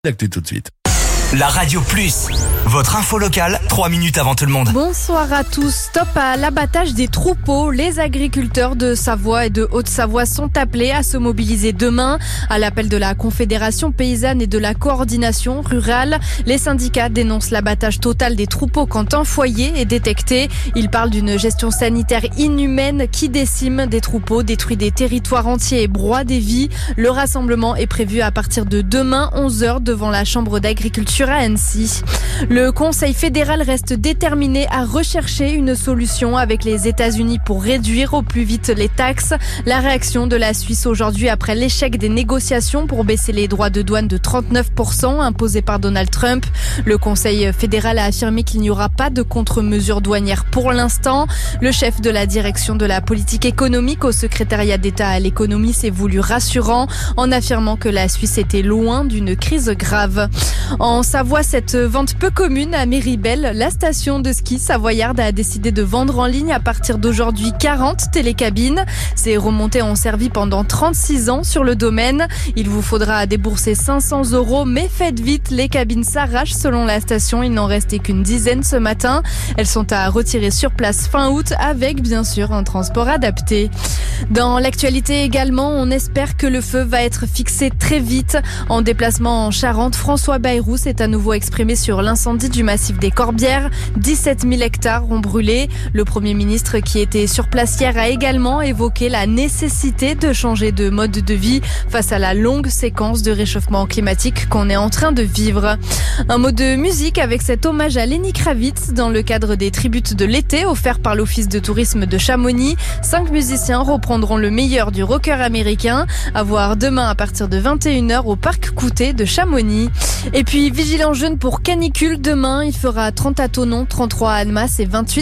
L'actu tout de suite. La Radio Plus, votre info locale, 3 minutes avant tout le monde. Bonsoir à tous. Stop à l'abattage des troupeaux. Les agriculteurs de Savoie et de Haute-Savoie sont appelés à se mobiliser demain. À l'appel de la Confédération paysanne et de la coordination rurale, les syndicats dénoncent l'abattage total des troupeaux quand un foyer est détecté. Ils parlent d'une gestion sanitaire inhumaine qui décime des troupeaux, détruit des territoires entiers et broie des vies. Le rassemblement est prévu à partir de demain, 11h, devant la Chambre d'agriculture à Annecy. Le Conseil fédéral reste déterminé à rechercher une solution avec les États-Unis pour réduire au plus vite les taxes. La réaction de la Suisse aujourd'hui après l'échec des négociations pour baisser les droits de douane de 39% imposés par Donald Trump. Le Conseil fédéral a affirmé qu'il n'y aura pas de contre-mesures douanières pour l'instant. Le chef de la direction de la politique économique au secrétariat d'État à l'économie s'est voulu rassurant en affirmant que la Suisse était loin d'une crise grave. En Savoie, cette vente peu commune à Méribel, la station de ski savoyarde a décidé de vendre en ligne à partir d'aujourd'hui 40 télécabines. Ces remontées ont servi pendant 36 ans sur le domaine. Il vous faudra débourser 500 €, mais faites vite, les cabines s'arrachent selon la station. Il n'en restait qu'une dizaine ce matin. Elles sont à retirer sur place fin août avec bien sûr un transport adapté. Dans l'actualité également, on espère que le feu va être fixé très vite. En déplacement en Charente, François Bayrou s'est à nouveau exprimé sur l'incendie du massif des Corbières. 17 000 hectares ont brûlé. Le Premier ministre qui était sur place hier a également évoqué la nécessité de changer de mode de vie face à la longue séquence de réchauffement climatique qu'on est en train de vivre. Un mot de musique avec cet hommage à Lenny Kravitz dans le cadre des tributes de l'été offerts par l'Office de tourisme de Chamonix. 5 musiciens reprendront le meilleur du rocker américain. À voir demain à partir de 21h au parc Coutet de Chamonix. Et puis, vigilant jaune pour canicule demain. Il fera 30 à Thonon, 33 à Annemasse et 28